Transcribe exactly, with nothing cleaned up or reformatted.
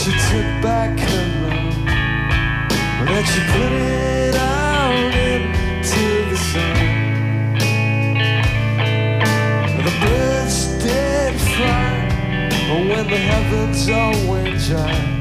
you took back her love, that you put it out into the sun. The birds did fly when the heavens all went dry.